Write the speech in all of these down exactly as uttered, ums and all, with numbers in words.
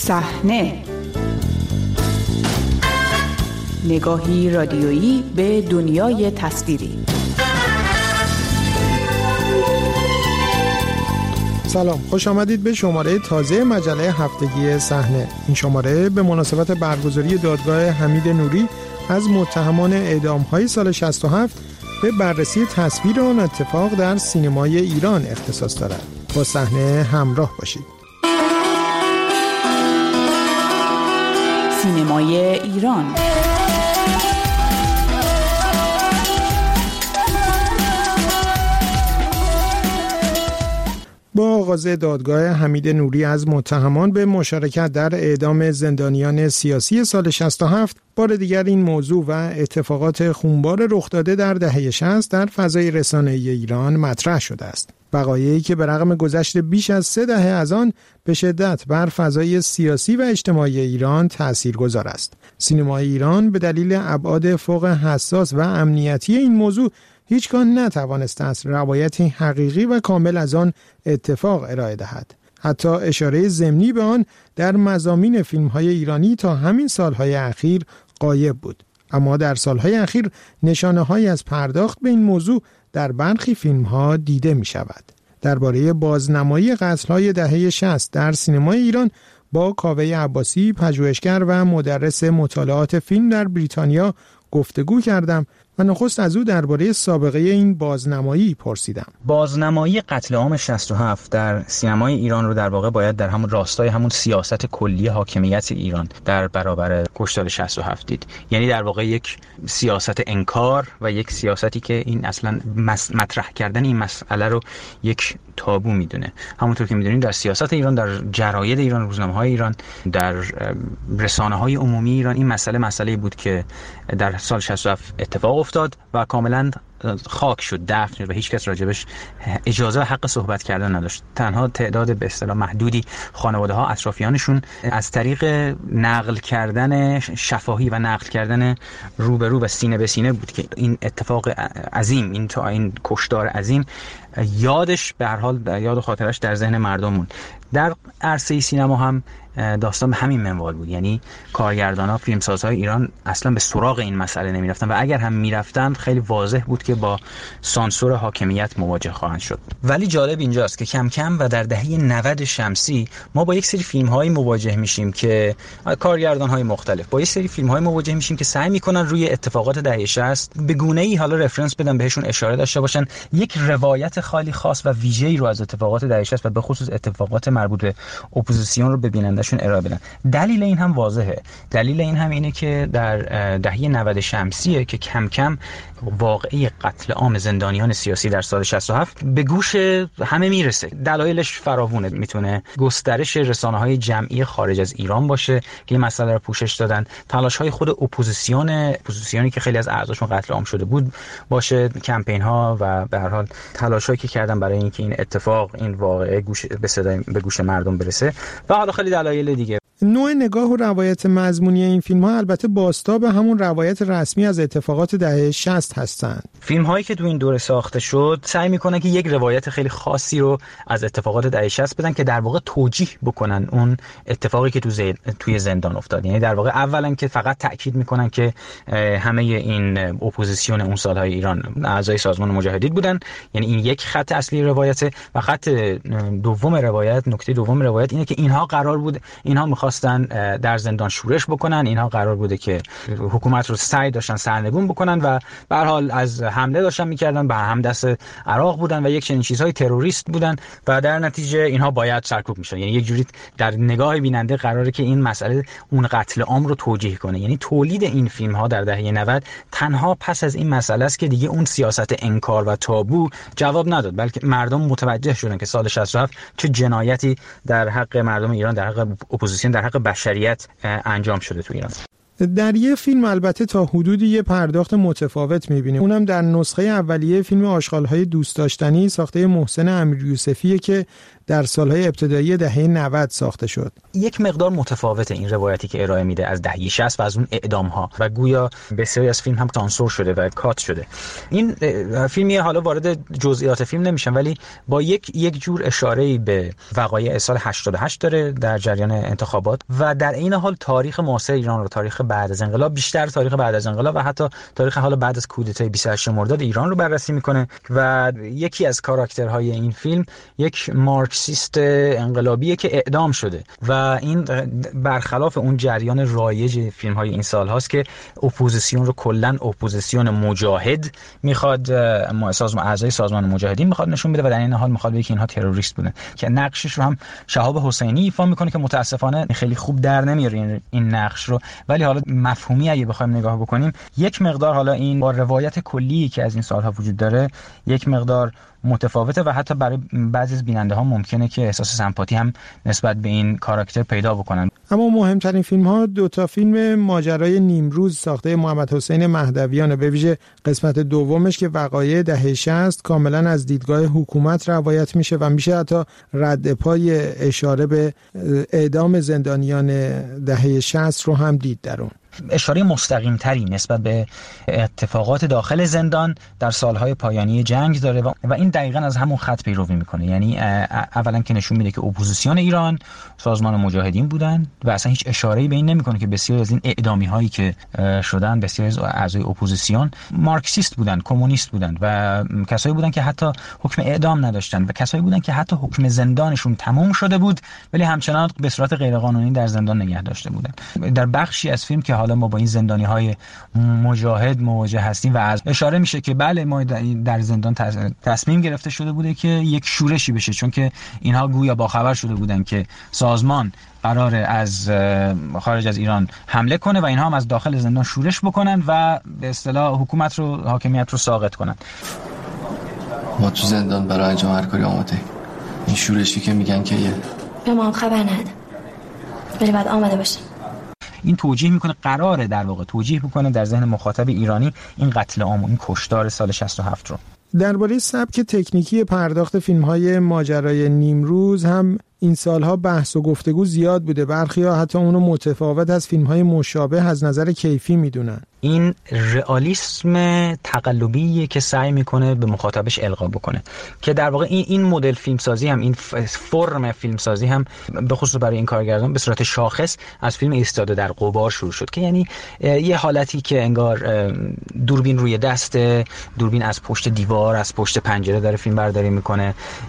صحنه، نگاهی رادیویی به دنیای تصویری. سلام، خوش آمدید به شماره تازه مجله هفتگی صحنه. این شماره به مناسبت برگزاری دادگاه حمید نوری از متهمان اعدام‌های سال شصت و هفت به بررسی تصویر آن اتفاق در سینمای ایران اختصاص دارد. با صحنه همراه باشید. سینمای ایران. با آغاز دادگاه حمید نوری از متهمان به مشارکت در اعدام زندانیان سیاسی سال شصت و هفت، بار دیگر این موضوع و اتفاقات خونبار رخ داده در دهه شصت در فضای رسانه‌ای ایران مطرح شده است. وقایعی که به رغم گذشت بیش از سه دهه از آن به شدت بر فضای سیاسی و اجتماعی ایران تاثیرگذار است. سینمای ایران به دلیل ابعاد فوق حساس و امنیتی این موضوع هیچگاه نتوانسته است روایتی حقیقی و کامل از آن اتفاق ارائه دهد. حتی اشاره ضمنی به آن در مضامین فیلم‌های ایرانی تا همین سالهای اخیر غایب بود. اما در سالهای اخیر نشانه‌هایی از پرداخت به این موضوع در برخی فیلم‌ها دیده می‌شود. درباره بازنمایی قتل‌های دهه شصت در سینمای ایران با کاوه عباسی، پژوهشگر و مدرس مطالعات فیلم در بریتانیا گفتگو کردم و نخست از او درباره سابقه این بازنمایی پرسیدم. بازنمایی قتل عام شصت و هفت در سینمای ایران رو در واقع باید در همون راستای همون سیاست کلی حاکمیت ایران در برابر کشتار شصت و هفت دید. یعنی در واقع یک سیاست انکار و یک سیاستی که این اصلا مطرح کردن این مسئله رو یک تابو میدونه. همونطور که میدونید در سیاست ایران، در جراید ایران، روزنامه‌های ایران، در رسانه‌های عمومی ایران این مسئله مسئله بود که در سال شصت و هفت اتفاق افتاد و کاملا خاک شد، دفن شد و هیچ کس راجبش اجازه و حق صحبت کردن نداشت. تنها تعداد به اصطلاح محدودی خانواده‌ها، اطرافیانشون از طریق نقل کردن شفاهی و نقل کردن رو به رو و سینه به سینه بود که این اتفاق عظیم، این تا این کشتار عظیم یادش به هر حال یاد و خاطرش در ذهن مردم موند. در عرصه سینما هم داستان به همین منوال بود. یعنی کارگردان‌ها، فیلمسازهای ایران اصلا به سراغ این مسئله نمی‌رفتن و اگر هم می‌رفتن خیلی واضح بود که با سانسور حاکمیت مواجه خواهند شد. ولی جالب اینجاست که کم کم و در دهه نود شمسی ما با یک سری فیلم‌های مواجه میشیم که کارگردان‌های مختلف با یک سری فیلم‌های مواجه میشیم که سعی می‌کنن روی اتفاقات دهه شصت به گونه‌ای حالا رفرنس بدن، بهشون اشاره داشته باشن، یک روایت خالی خاص و ویژه‌ای رو از اتفاقات دهه شصت و به خصوص اتفاقات مربوط به اپوزیسیون رو ببینن شون ارائه بدن. دلیل این هم واضحه. دلیل این هم اینه که در دهه نود شمسیه که کم کم واقعه قتل عام زندانیان سیاسی در سال شصت و هفت به گوش همه میرسه. دلایلش فراوونه. میتونه گسترش رسانه‌های جمعی خارج از ایران باشه که این مسئله رو پوشش دادن، تلاش‌های خود اپوزیسیون اپوزیسیونی که خیلی از اعضاشون قتل عام شده بود باشه، کمپین‌ها و به هر حال تلاش‌هایی که کردن برای اینکه این اتفاق، این واقعه گوش به صدای به گوش مردم برسه و حالا خیلی دلایل دیگه. نوع نگاه و روایت مضمونی این فیلم‌ها البته بازتاب همون روایت رسمی از اتفاقات دهه شصت هستند. فیلم‌هایی که تو این دوره ساخته شد سعی می‌کنن که یک روایت خیلی خاصی رو از اتفاقات دهه شصت بدن که در واقع توجیه بکنن اون اتفاقی که تو زید... توی زندان افتاد. یعنی در واقع اولا که فقط تأکید می‌کنن که همه این اپوزیسیون اون سال‌های ایران اعضای سازمان مجاهدین بودن. یعنی این یک خط اصلی روایت و خط دوم روایت، نکته دوم روایت اینه که اینها قرار بود اینها می‌خواستن در زندان شورش بکنن، اینها قرار بوده که حکومت رو سعی داشتن سرنگون بکنن و به هر حال از حمله داشتن می‌کردن، به هم دست عراق بودن و یک چنین چیزهای تروریست بودن و در نتیجه اینها باید سرکوب میشن. یعنی یک جوری در نگاه بیننده قراره که این مسئله اون قتل عام رو توجیه کنه. یعنی تولید این فیلم‌ها در دهه نود تنها پس از این مسئله است که دیگه اون سیاست انکار و تابو جواب نداد، بلکه مردم متوجه شدن که سال شصت و هفت چه جنایتی در حق مردم ایران، در حق اپوزیسیون، در حق بشریت انجام شده تو ایران. در یه فیلم البته تا حدودی یه پرداخت متفاوت می‌بینیم. اونم در نسخه اولیه فیلم آشغال‌های دوست داشتنی ساخته محسن امیریوسفیه که در سالهای ابتدایی دهه نود ساخته شد. یک مقدار متفاوت این روایتی که ارائه میده از دهه شصت و از اون اعدام‌ها و گویا بسیاری از فیلم هم سانسور شده و کات شده. این فیلمی حالا وارد جزئیات فیلم نمیشم، ولی با یک یک جور اشاره‌ای به وقایع سال هشتاد و هشت داره در جریان انتخابات و در این حال تاریخ معاصر ایران رو، تاریخ بعد از انقلاب، بیشتر تاریخ بعد از انقلاب و حتی تاریخ حالا بعد از کودتای بیست و هشت مرداد ایران رو بررسی میکنه و یکی از کاراکترهای این فیلم یک مارکسیست انقلابیه که اعدام شده و این برخلاف اون جریان رایج فیلم‌های این سال هاست که اپوزیسیون رو کلاً اپوزیسیون مجاهد میخواد سازمان اعضای سازمان مجاهدین میخواد نشون بده و در این حال میخواد بگه که اینها تروریست بودن، که نقشش رو هم شهاب حسینی ایفا میکنه که متاسفانه خیلی خوب در نمیاره این نقش رو، ولی حالا مفهومی اگه بخوایم نگاه بکنیم یک مقدار حالا این با روایت کلی که از این سالها وجود داره یک مقدار متفاوته و حتی برای بعضی از بیننده ها ممکنه که احساس سمپاتی هم نسبت به این کاراکتر پیدا بکنن. اما مهمترین فیلم ها دو تا فیلم ماجرای نیمروز ساخته محمد حسین مهدویان، به ویژه قسمت دومش که وقایع دهه شصت کاملا از دیدگاه حکومت روایت میشه و میشه حتی رد پای اشاره به اعدام زندانیان دهه شصت رو هم دید در اون. اشاره مستقیم تری نسبت به اتفاقات داخل زندان در سالهای پایانی جنگ داره و این دقیقاً از همون خط پیروی میکنه. یعنی اولا که نشون میده که اپوزیسیون ایران سازمان مجاهدین بودن و اصلا هیچ اشاره‌ای به این نمیکنه که بسیاری از این اعدامی هایی که شدن بسیاری از اعضای اپوزیسیون مارکسیست بودن، کمونیست بودن و کسایی بودن که حتی حکم اعدام نداشتن و کسایی بودن که حتی حکم زندانشون تموم شده بود ولی همچنان به صورت غیرقانونی در زندان نگه داشته بودن. در بخشی از فیلم که حالا ما با این زندانی‌های مجاهد مواجه هستیم و از اشاره میشه که بله ما در زندان تصمیم گرفته شده بوده که یک شورشی بشه، چون که اینها گویا باخبر شده بودن که سازمان قراره از خارج از ایران حمله کنه و اینها هم از داخل زندان شورش بکنن و به اصطلاح حکومت رو، حاکمیت رو ساقط کنن. ما تو زندان برای انجام هر کاری آماده. این شورشی که میگن که یه به ما هم خبر نده، ولی بعد آماده باشیم. این توجیه میکنه، قراره در واقع توجیه بکنه در ذهن مخاطب ایرانی این قتل عام و این کشتار سال شصت و هفت رو. درباره سبک تکنیکی پرداخت فیلم‌های ماجرای نیمروز هم این سالها بحث و گفتگو زیاد بوده. برخی‌ها حتی اونو متفاوت از فیلم‌های مشابه از نظر کیفی میدونن. این رئالیسم تقلبیه که سعی میکنه به مخاطبش القا بکنه که در واقع این این مدل فیلمسازی هم، این فرم فیلمسازی هم به خصوص برای این کارگردان به صورت شاخص از فیلم ایستاده در غبار شروع شد که یعنی یه حالتی که انگار دوربین روی دسته، دوربین از پشت دیوار، از پشت پنجره داره فیلم برداری میکنه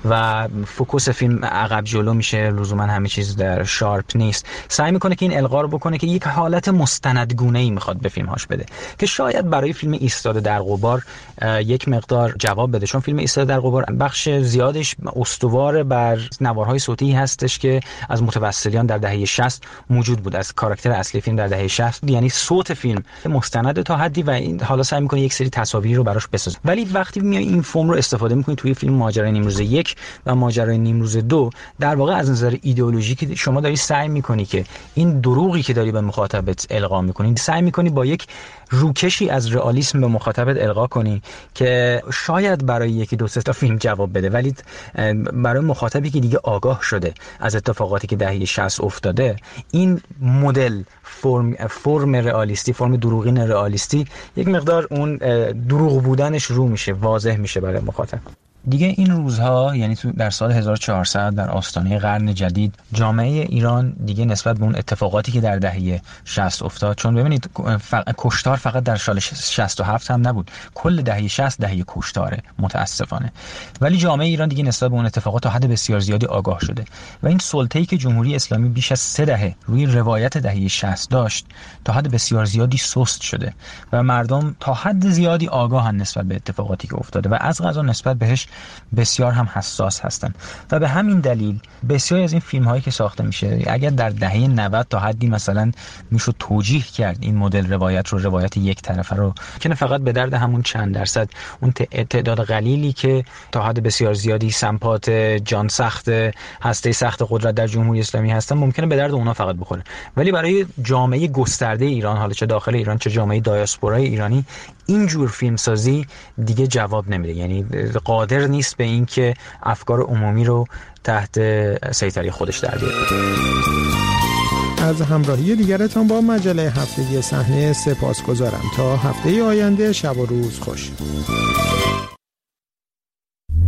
و فوکوس فیلم عقب جلو میشه، لزوما همه چیز در شارپ نیست. سعی میکنه که این القا رو بکنه که یک حالت مستندگونه‌ای میخواد به فیلم‌هاش بده که شاید برای فیلم ایستاده در غبار یک مقدار جواب بده، چون فیلم ایستاده در غبار بخش زیادش استوار بر نوارهای صوتی هستش که از متوسلیان در دهه شصت موجود بود، از کاراکتر اصلی فیلم در دهه شصت، یعنی صوت فیلم مستند تا حدی و این حالا سعی میکنه یک سری تصاویر رو براش بسازه. ولی وقتی میای این فرم رو استفاده میکنی توی فیلم ماجرای نیمروز یک و ماجرای نیمروز دو، در واقع از نظر ایدئولوژیکی شما داری سعی میکنی که این دروغی که داری به مخاطبت القا میکنی، سعی میکنی با یک روکشی از رئالیسم به مخاطبت القا کنی که شاید برای یکی دو سه تا فیلم جواب بده، ولی برای مخاطبی که دیگه آگاه شده از اتفاقاتی که دهه شصت افتاده، این مدل فرم فرم رئالیستی، فرم دروغین رئالیستی یک مقدار اون دروغ بودنش رو میشه، واضح میشه برای مخاطب. دیگه این روزها، یعنی تو در سال هزار و چهارصد در آستانه قرن جدید، جامعه ایران دیگه نسبت به اون اتفاقاتی که در دهه شصت افتاد، چون ببینید ف... کشتار فقط در سال شصت و هفت هم نبود، کل دهه شصت دهه کشتاره متاسفانه، ولی جامعه ایران دیگه نسبت به اون اتفاقات تا حد بسیار زیادی آگاه شده و این سلطه‌ای که جمهوری اسلامی بیش از سه دهه روی روایت دهه شصت داشت تا حد بسیار زیادی سست شده و مردم تا حد زیادی آگاهن نسبت به اتفاقاتی که افتاده و از قضا نسبت بهش بسیار هم حساس هستن و به همین دلیل بسیاری از این فیلم هایی که ساخته میشه، اگر در دهه نود تا حدی مثلا میشد توجیه کرد این مدل روایت رو، روایت یک طرفه رو، که فقط به درد همون چند درصد اون تعداد قلیلی که تا حد بسیار زیادی سمپات جان سخت، هسته سخت قدرت در جمهوری اسلامی هستن، ممکنه به درد اونا فقط بخوره، ولی برای جامعه گسترده ایران، حالا چه داخل ایران چه جامعه دیاسپورای ایرانی، این جور فیلمسازی دیگه جواب نمیده، یعنی قادر نیست به این که افکار عمومی رو تحت سیطره خودش در بیاره. از همراهی دیگرتان با مجله هفتگی صحنه سپاسگزارم. تا هفته آینده شب و روز خوش.